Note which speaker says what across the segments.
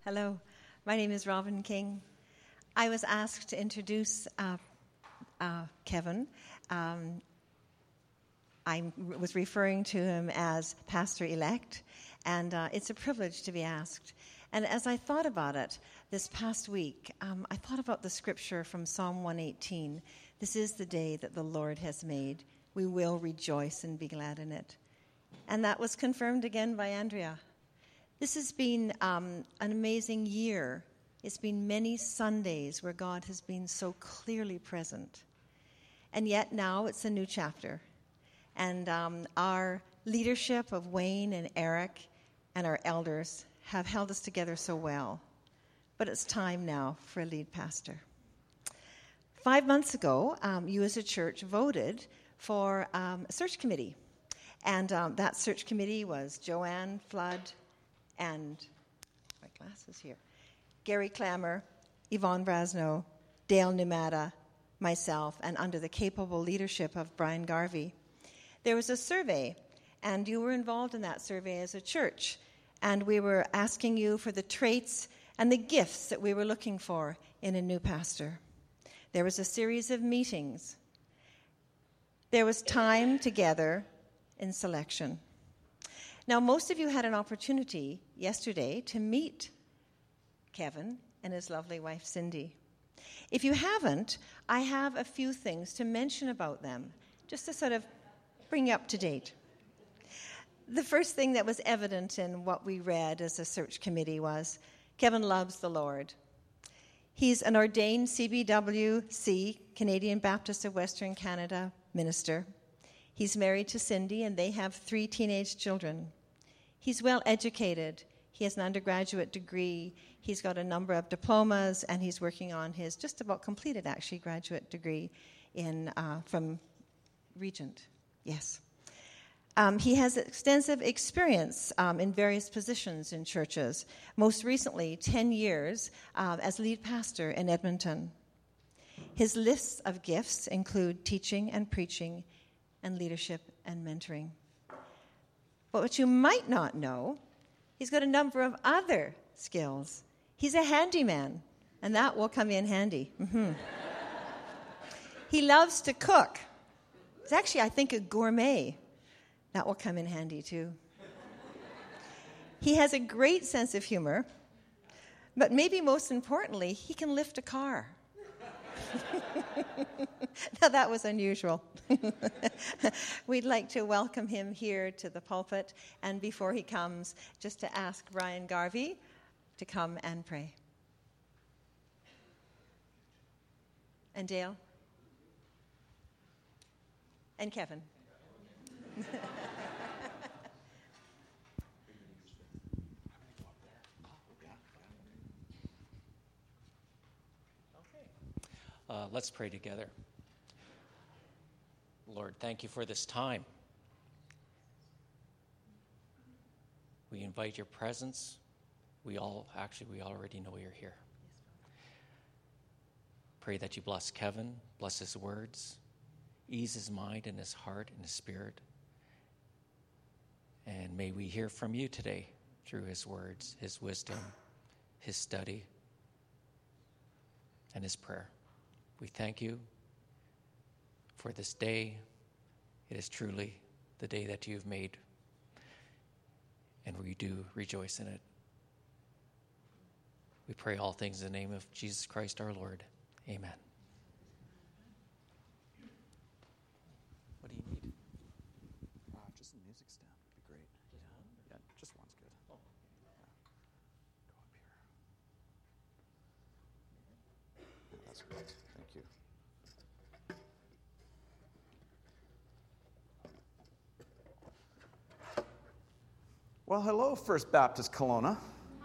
Speaker 1: Hello, my name is Robin King. I was asked to introduce Kevin. I was referring to him as pastor-elect, and it's a privilege to be asked. And as I thought about it this past week, I thought about the scripture from Psalm 118. This is the day that the Lord has made. We will rejoice and be glad in it. And that was confirmed again by Andrea. This has been an amazing year. It's been many Sundays where God has been so clearly present. And yet now it's a new chapter. And our leadership of Wayne and Eric and our elders have held us together so well. But it's time now for a lead pastor. 5 months ago, you as a church voted for a search committee. And that search committee was Joanne Flood and, my glasses here, Gary Clammer, Yvonne Brasno, Dale Numata, myself, and under the capable leadership of Brian Garvey. There was a survey, and you were involved in that survey as a church, and we were asking you for the traits and the gifts that we were looking for in a new pastor. There was a series of meetings. There was time together in selection. Now, most of you had an opportunity yesterday to meet Kevin and his lovely wife, Cindy. If you haven't, I have a few things to mention about them, just to sort of bring you up to date. The first thing that was evident in what we read as a search committee was Kevin loves the Lord. He's an ordained CBWC, Canadian Baptist of Western Canada, minister. He's married to Cindy, and they have 3 teenage children. He's well educated. He has an undergraduate degree. He's got a number of diplomas, and he's working on his just about completed, actually, graduate degree from Regent. Yes. He has extensive experience in various positions in churches, most recently 10 years as lead pastor in Edmonton. His lists of gifts include teaching and preaching and leadership and mentoring. But what you might not know, he's got a number of other skills. He's a handyman, and that will come in handy. Mm-hmm. He loves to cook. He's actually, I think, a gourmet. That will come in handy, too. He has a great sense of humor, but maybe most importantly, he can lift a car. Now, that was unusual. We'd like to welcome him here to the pulpit, and before he comes, just to ask Brian Garvey to come and pray. And Dale. And Kevin.
Speaker 2: Let's pray together. Lord, thank you for this time. We invite your presence. We already know you're here. Pray that you bless Kevin, bless his words, ease his mind and his heart and his spirit. And may we hear from you today through his words, his wisdom, his study, and his prayer. We thank you for this day. It is truly the day that you've made, and we do rejoice in it. We pray all things in the name of Jesus Christ our Lord. Amen. What do you need?
Speaker 3: Just a music stand would be great. Yeah, just one's good. Oh. Yeah. Go up here. Yeah, that's great. Thank you. Well, hello, First Baptist Kelowna.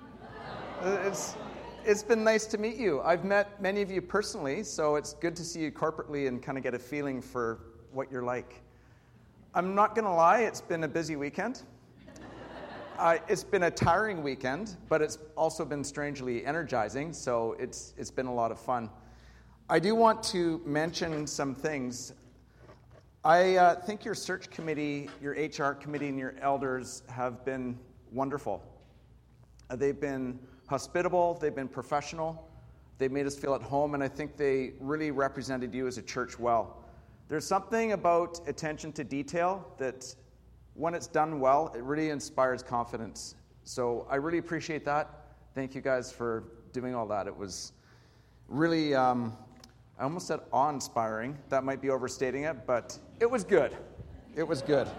Speaker 3: It's been nice to meet you. I've met many of you personally, so it's good to see you corporately and kind of get a feeling for what you're like. I'm not going to lie, it's been a busy weekend. It's been a tiring weekend, but it's also been strangely energizing, so it's been a lot of fun. I do want to mention some things. I think your search committee, your HR committee, and your elders have been wonderful. They've been hospitable, they've been professional, they've made us feel at home, and I think they really represented you as a church well. There's something about attention to detail that, when it's done well, it really inspires confidence. So I really appreciate that. Thank you guys for doing all that. It was really, I almost said awe-inspiring. That might be overstating it, but it was good. It was good.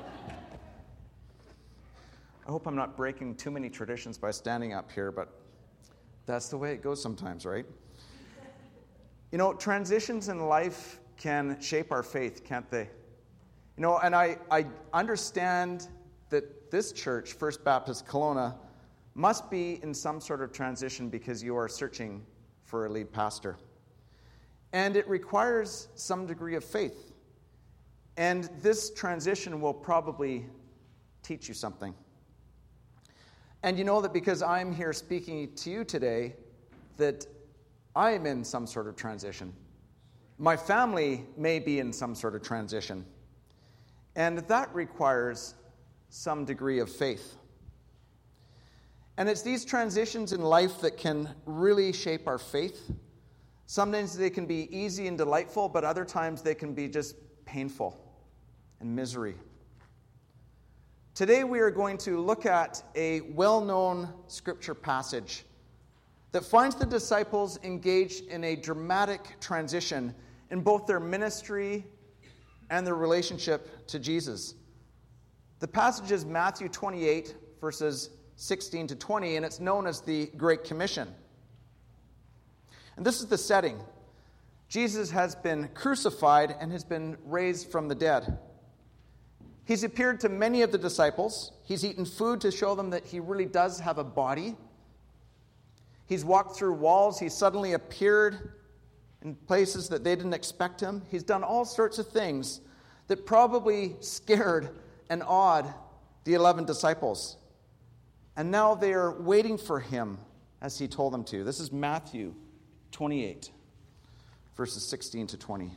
Speaker 3: I hope I'm not breaking too many traditions by standing up here, but that's the way it goes sometimes, right? You know, transitions in life can shape our faith, can't they? You know, and I understand that this church, First Baptist Kelowna, must be in some sort of transition because you are searching for a lead pastor. And it requires some degree of faith. And this transition will probably teach you something. And you know that because I'm here speaking to you today, that I am in some sort of transition. My family may be in some sort of transition. And that requires some degree of faith. And it's these transitions in life that can really shape our faith. Sometimes they can be easy and delightful, but other times they can be just painful and misery. Today we are going to look at a well-known scripture passage that finds the disciples engaged in a dramatic transition in both their ministry and their relationship to Jesus. The passage is Matthew 28, verses 16 to 20, and it's known as the Great Commission. And this is the setting. Jesus has been crucified and has been raised from the dead. He's appeared to many of the disciples. He's eaten food to show them that he really does have a body. He's walked through walls. He's suddenly appeared in places that they didn't expect him. He's done all sorts of things that probably scared and awed the 11 disciples. And now they are waiting for him as he told them to. This is Matthew 28, verses 16 to 20.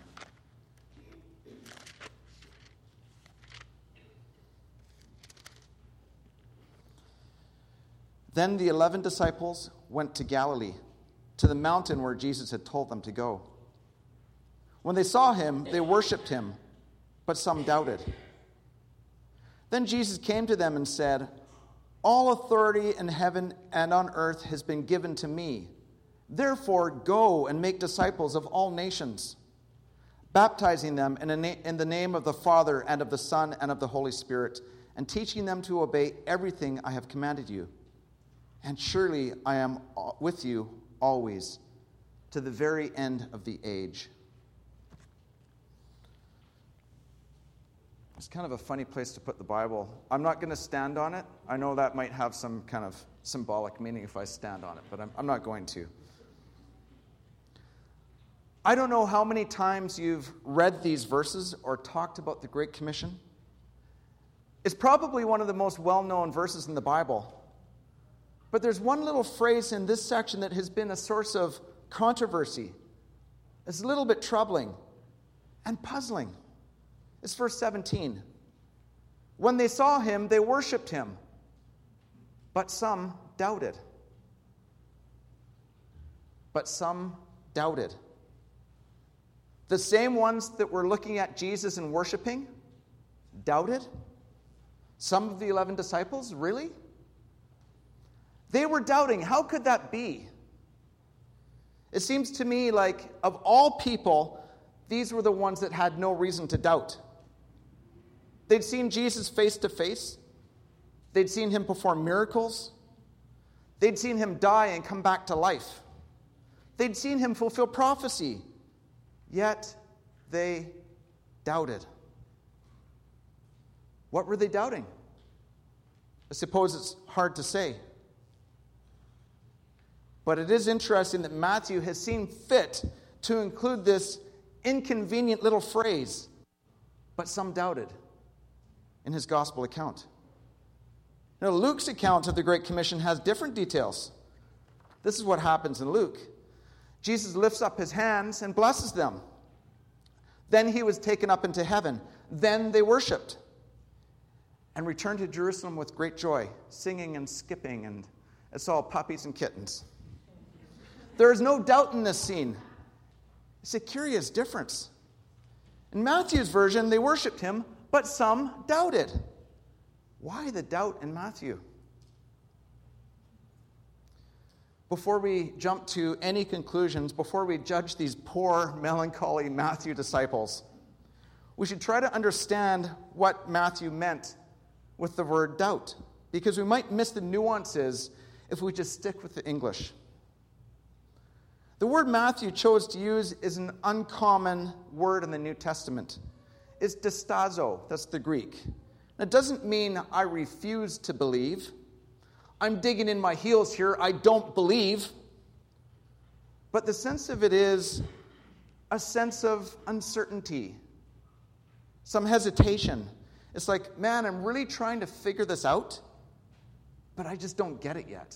Speaker 3: Then the 11 disciples went to Galilee, to the mountain where Jesus had told them to go. When they saw him, they worshipped him, but some doubted. Then Jesus came to them and said, "All authority in heaven and on earth has been given to me. Therefore, go and make disciples of all nations, baptizing them in the name of the Father and of the Son and of the Holy Spirit, and teaching them to obey everything I have commanded you. And surely I am with you always, to the very end of the age." It's kind of a funny place to put the Bible. I'm not going to stand on it. I know that might have some kind of symbolic meaning if I stand on it, but I'm not going to. I don't know how many times you've read these verses or talked about the Great Commission. It's probably one of the most well-known verses in the Bible. But there's one little phrase in this section that has been a source of controversy. It's a little bit troubling and puzzling. It's verse 17. When they saw him, they worshipped him, but some doubted. But some doubted. The same ones that were looking at Jesus and worshiping doubted. Some of the 11 disciples, really? They were doubting. How could that be? It seems to me like, of all people, these were the ones that had no reason to doubt. They'd seen Jesus face to face. They'd seen him perform miracles. They'd seen him die and come back to life. They'd seen him fulfill prophecy. Yet they doubted. What were they doubting? I suppose it's hard to say. But it is interesting that Matthew has seen fit to include this inconvenient little phrase, "but some doubted," in his gospel account. Now, Luke's account of the Great Commission has different details. This is what happens in Luke. Jesus lifts up his hands and blesses them. Then he was taken up into heaven. Then they worshipped and returned to Jerusalem with great joy, singing and skipping, and it's all puppies and kittens. There is no doubt in this scene. It's a curious difference. In Matthew's version, they worshipped him, but some doubted. Why the doubt in Matthew? Before we jump to any conclusions, before we judge these poor, melancholy Matthew disciples, we should try to understand what Matthew meant with the word doubt, because we might miss the nuances if we just stick with the English. The word Matthew chose to use is an uncommon word in the New Testament. It's distazo, that's the Greek. It doesn't mean I refuse to believe. I'm digging in my heels here, I don't believe. But the sense of it is a sense of uncertainty, some hesitation. It's like, man, I'm really trying to figure this out, but I just don't get it yet.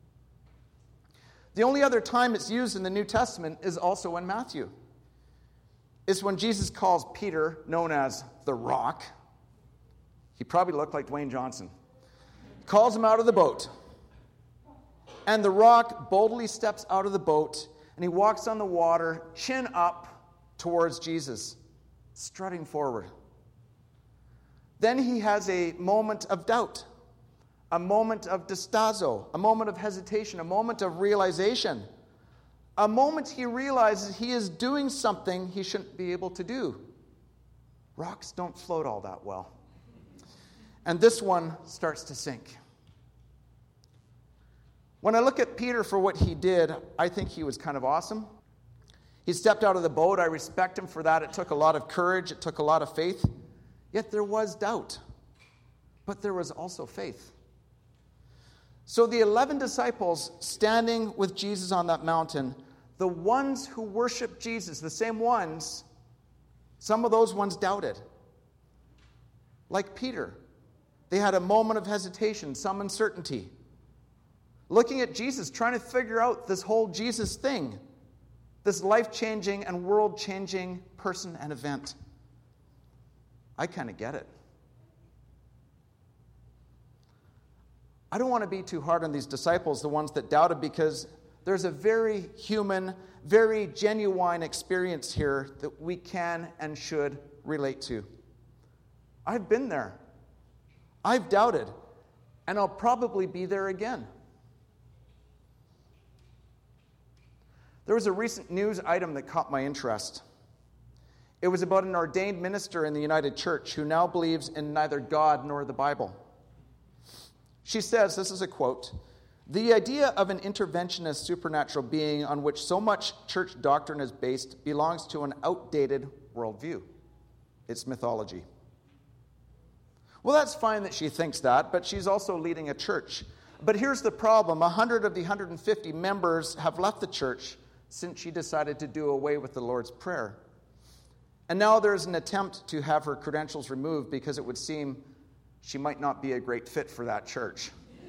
Speaker 3: The only other time it's used in the New Testament is also in Matthew. It's when Jesus calls Peter, known as the Rock. He probably looked like Dwayne Johnson. Calls him out of the boat. And the Rock boldly steps out of the boat, and he walks on the water, chin up towards Jesus, strutting forward. Then he has a moment of doubt, a moment of distazo, a moment of hesitation, a moment of realization, a moment he realizes he is doing something he shouldn't be able to do. Rocks don't float all that well. And this one starts to sink. When I look at Peter for what he did, I think he was kind of awesome. He stepped out of the boat. I respect him for that. It took a lot of courage. It took a lot of faith. Yet there was doubt. But there was also faith. So the 11 disciples standing with Jesus on that mountain, the ones who worshiped Jesus, the same ones, some of those ones doubted. Like Peter. They had a moment of hesitation, some uncertainty. Looking at Jesus, trying to figure out this whole Jesus thing. This life-changing and world-changing person and event. I kind of get it. I don't want to be too hard on these disciples, the ones that doubted, because there's a very human, very genuine experience here that we can and should relate to. I've been there. I've doubted, and I'll probably be there again. There was a recent news item that caught my interest. It was about an ordained minister in the United Church who now believes in neither God nor the Bible. She says, this is a quote, "The idea of an interventionist supernatural being on which so much church doctrine is based belongs to an outdated worldview. It's mythology." Well, that's fine that she thinks that, but she's also leading a church. But here's the problem. 100 of the 150 members have left the church since she decided to do away with the Lord's Prayer. And now there's an attempt to have her credentials removed because it would seem she might not be a great fit for that church.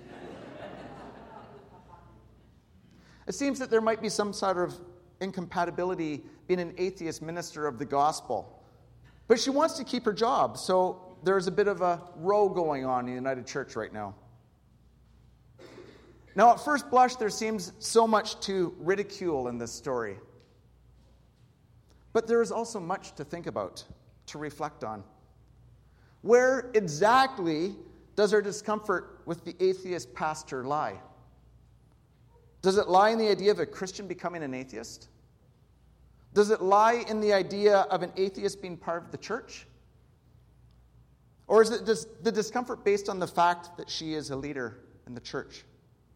Speaker 3: It seems that there might be some sort of incompatibility being an atheist minister of the gospel. But she wants to keep her job, so there's a bit of a row going on in the United Church right now. Now, at first blush, there seems so much to ridicule in this story. But there is also much to think about, to reflect on. Where exactly does our discomfort with the atheist pastor lie? Does it lie in the idea of a Christian becoming an atheist? Does it lie in the idea of an atheist being part of the church? Or is it the discomfort based on the fact that she is a leader in the church?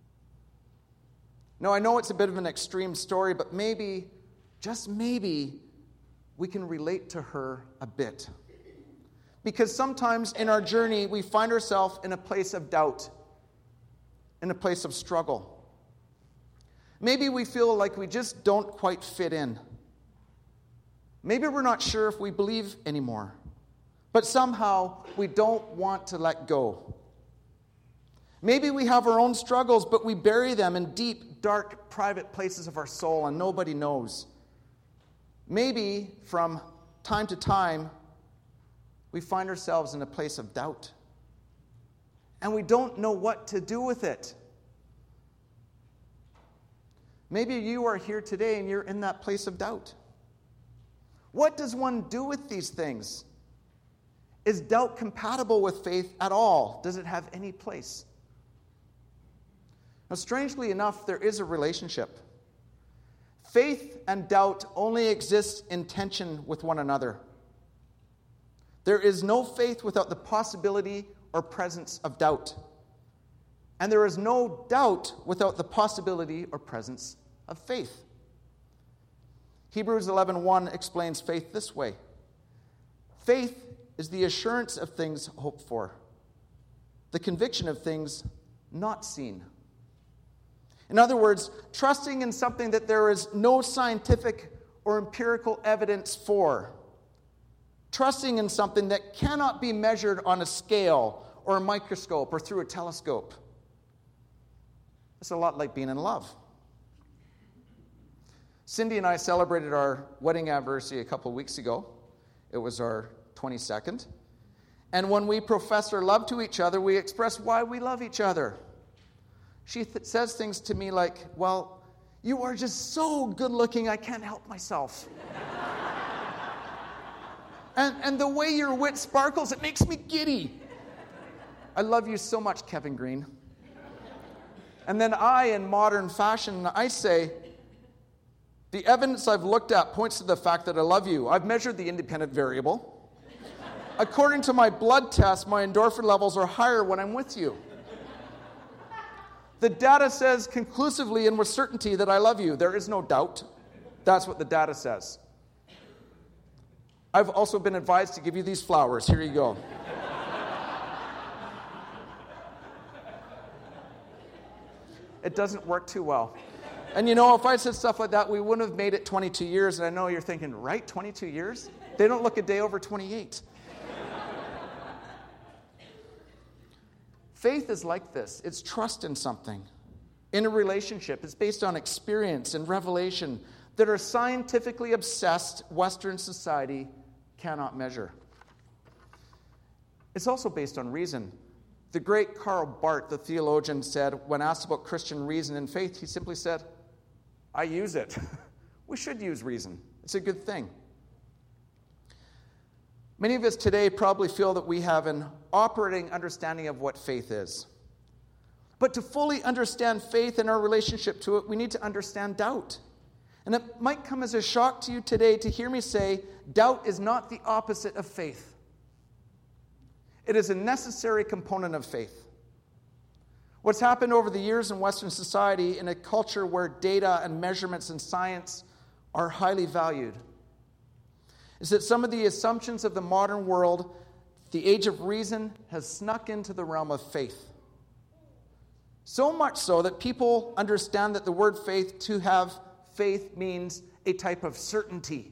Speaker 3: Now, I know it's a bit of an extreme story, but maybe, just maybe, we can relate to her a bit. Because sometimes in our journey, we find ourselves in a place of doubt, in a place of struggle. Maybe we feel like we just don't quite fit in. Maybe we're not sure if we believe anymore. But somehow we don't want to let go. Maybe we have our own struggles, but we bury them in deep, dark, private places of our soul, and nobody knows. Maybe from time to time, we find ourselves in a place of doubt. And we don't know what to do with it. Maybe you are here today and you're in that place of doubt. What does one do with these things? Is doubt compatible with faith at all? Does it have any place? Now, strangely enough, there is a relationship. Faith and doubt only exist in tension with one another. There is no faith without the possibility or presence of doubt. And there is no doubt without the possibility or presence of faith. Hebrews 11:1 explains faith this way. Faith is the assurance of things hoped for, the conviction of things not seen. In other words, trusting in something that there is no scientific or empirical evidence for. Trusting in something that cannot be measured on a scale or a microscope or through a telescope. It's a lot like being in love. Cindy and I celebrated our wedding anniversary a couple of weeks ago. It was our 22nd. And when we profess our love to each other, we express why we love each other. She says things to me like, well, you are just so good looking, I can't help myself. and the way your wit sparkles, it makes me giddy. I love you so much, Kevin Green. And then I, in modern fashion, I say, the evidence I've looked at points to the fact that I love you. I've measured the independent variable. According to my blood test, my endorphin levels are higher when I'm with you. The data says conclusively and with certainty that I love you. There is no doubt. That's what the data says. I've also been advised to give you these flowers. Here you go. It doesn't work too well. And you know, if I said stuff like that, we wouldn't have made it 22 years. And I know you're thinking, right, 22 years? They don't look a day over 28. Faith is like this. It's trust in something. In a relationship, it's based on experience and revelation that our scientifically obsessed Western society cannot measure. It's also based on reason. The great Karl Barth, the theologian, said, when asked about Christian reason and faith, he simply said, I use it. We should use reason. It's a good thing. Many of us today probably feel that we have an operating understanding of what faith is. But to fully understand faith and our relationship to it, we need to understand doubt. And it might come as a shock to you today to hear me say, doubt is not the opposite of faith. It is a necessary component of faith. What's happened over the years in Western society, in a culture where data and measurements and science are highly valued, is that some of the assumptions of the modern world, the age of reason, has snuck into the realm of faith. So much so that people understand that the word faith, to have faith, means a type of certainty.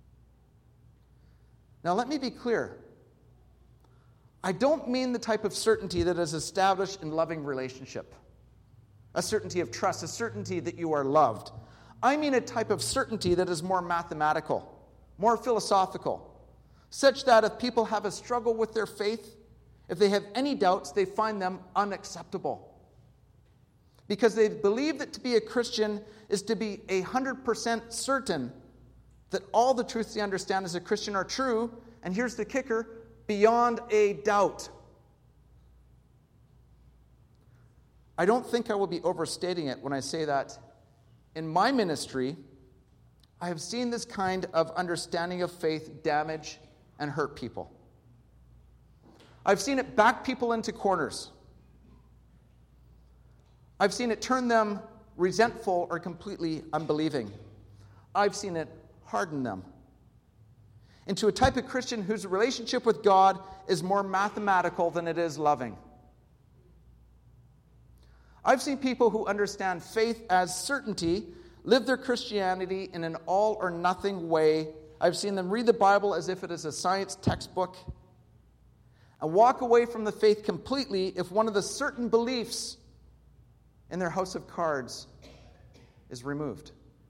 Speaker 3: Now let me be clear. I don't mean the type of certainty that is established in loving relationship. A certainty of trust, a certainty that you are loved. I mean a type of certainty that is more mathematical, more philosophical, such that if people have a struggle with their faith, if they have any doubts, they find them unacceptable. Because they believe that to be a Christian is to be 100% certain that all the truths they understand as a Christian are true, and here's the kicker, beyond a doubt. I don't think I will be overstating it when I say that in my ministry, I have seen this kind of understanding of faith damage and hurt people. I've seen it back people into corners. I've seen it turn them resentful or completely unbelieving. I've seen it harden them into a type of Christian whose relationship with God is more mathematical than it is loving. I've seen people who understand faith as certainty live their Christianity in an all or nothing way. I've seen them read the Bible as if it is a science textbook and walk away from the faith completely if one of the certain beliefs in their house of cards is removed.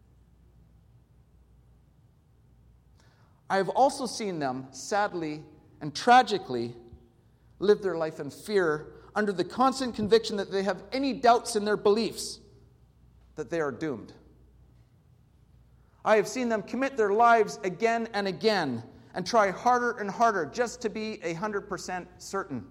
Speaker 3: I have also seen them, sadly and tragically, live their life in fear under the constant conviction that they have any doubts in their beliefs, that they are doomed. I have seen them commit their lives again and again and try harder and harder just to be 100% certain.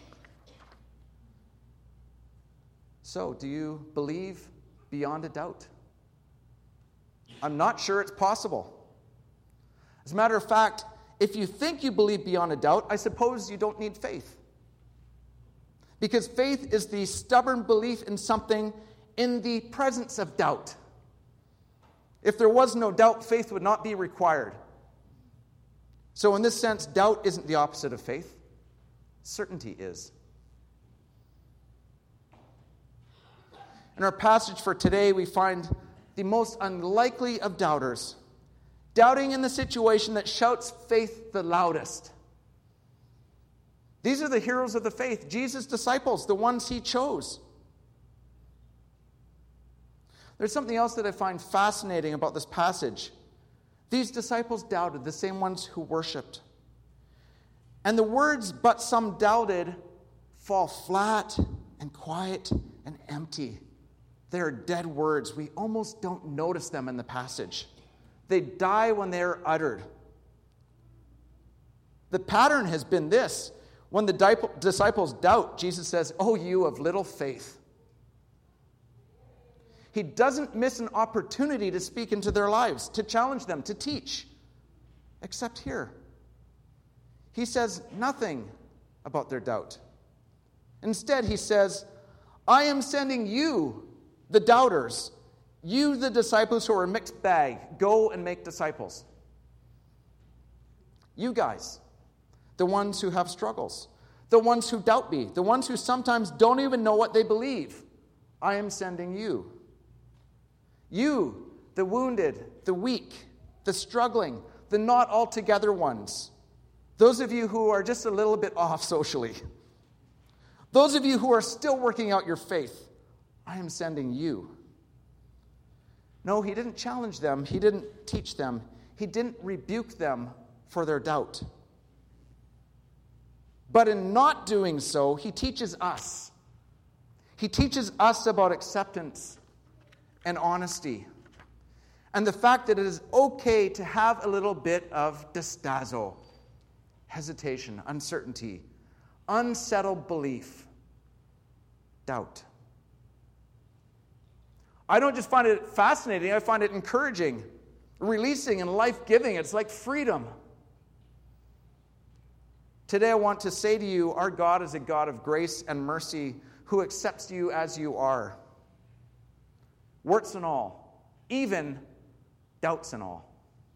Speaker 3: So, do you believe beyond a doubt? I'm not sure it's possible. As a matter of fact, if you think you believe beyond a doubt, I suppose you don't need faith. Because faith is the stubborn belief in something in the presence of doubt. If there was no doubt, faith would not be required. So in this sense, doubt isn't the opposite of faith. Certainty is. In our passage for today, we find the most unlikely of doubters, doubting in the situation that shouts faith the loudest. These are the heroes of the faith, Jesus' disciples, the ones he chose. There's something else that I find fascinating about this passage. These disciples doubted, the same ones who worshipped. And the words, "but some doubted," fall flat and quiet and empty. They're dead words. We almost don't notice them in the passage. They die when they are uttered. The pattern has been this. When the disciples doubt, Jesus says, "Oh, you of little faith." He doesn't miss an opportunity to speak into their lives, to challenge them, to teach. Except here. He says nothing about their doubt. Instead, he says, "I am sending you, the doubters, you, the disciples who are a mixed bag, go and make disciples." You guys, the ones who have struggles, the ones who doubt me, the ones who sometimes don't even know what they believe, I am sending you. You, the wounded, the weak, the struggling, the not altogether ones. Those of you who are just a little bit off socially. Those of you who are still working out your faith, I am sending you. No, he didn't challenge them. He didn't teach them. He didn't rebuke them for their doubt. But in not doing so, he teaches us. He teaches us about acceptance and honesty, and the fact that it is okay to have a little bit of distazo, hesitation, uncertainty, unsettled belief, doubt. I don't just find it fascinating, I find it encouraging, releasing, and life-giving. It's like freedom. Today I want to say to you, our God is a God of grace and mercy who accepts you as you are. Warts and all, even doubts and all.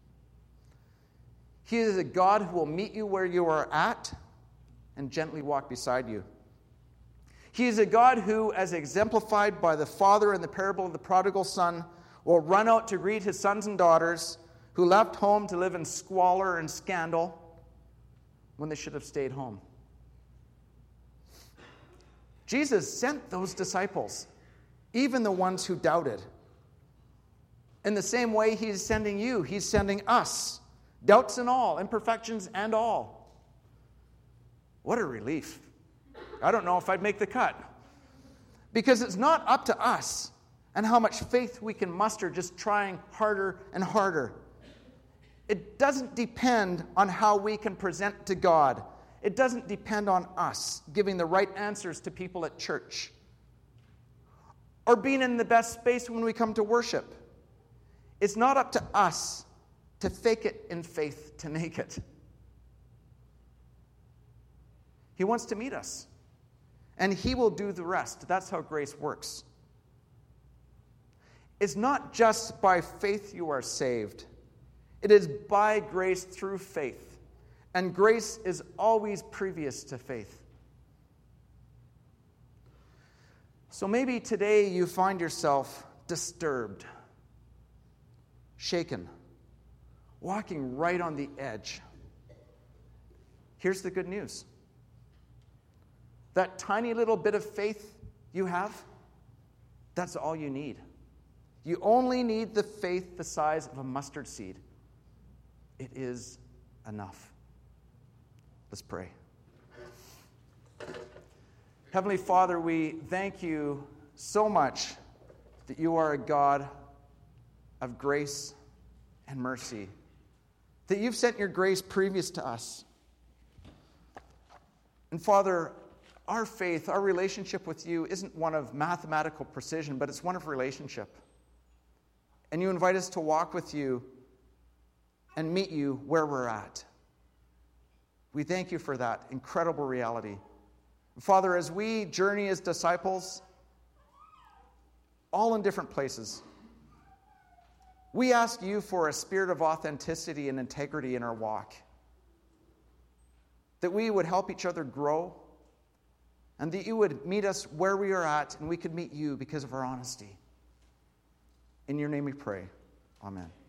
Speaker 3: He is a God who will meet you where you are at and gently walk beside you. He is a God who, as exemplified by the father in the parable of the prodigal son, will run out to greet his sons and daughters who left home to live in squalor and scandal when they should have stayed home. Jesus sent those disciples, even the ones who doubted. In the same way, he's sending you. He's sending us. Doubts and all, imperfections and all. What a relief. I don't know if I'd make the cut. Because it's not up to us and how much faith we can muster just trying harder and harder. It doesn't depend on how we can present to God. It doesn't depend on us giving the right answers to people at church, or being in the best space when we come to worship. It's not up to us to fake it in faith to make it. He wants to meet us, and he will do the rest. That's how grace works. It's not just by faith you are saved. It is by grace through faith. And grace is always previous to faith. So maybe today you find yourself disturbed, shaken, walking right on the edge. Here's the good news. That tiny little bit of faith you have, that's all you need. You only need the faith the size of a mustard seed. It is enough. Let's pray. Heavenly Father, we thank you so much that you are a God of grace and mercy, that you've sent your grace previous to us. And Father, our faith, our relationship with you isn't one of mathematical precision, but it's one of relationship. And you invite us to walk with you and meet you where we're at. We thank you for that incredible reality. Father, as we journey as disciples, all in different places, we ask you for a spirit of authenticity and integrity in our walk, that we would help each other grow, and that you would meet us where we are at, and we could meet you because of our honesty. In your name we pray. Amen.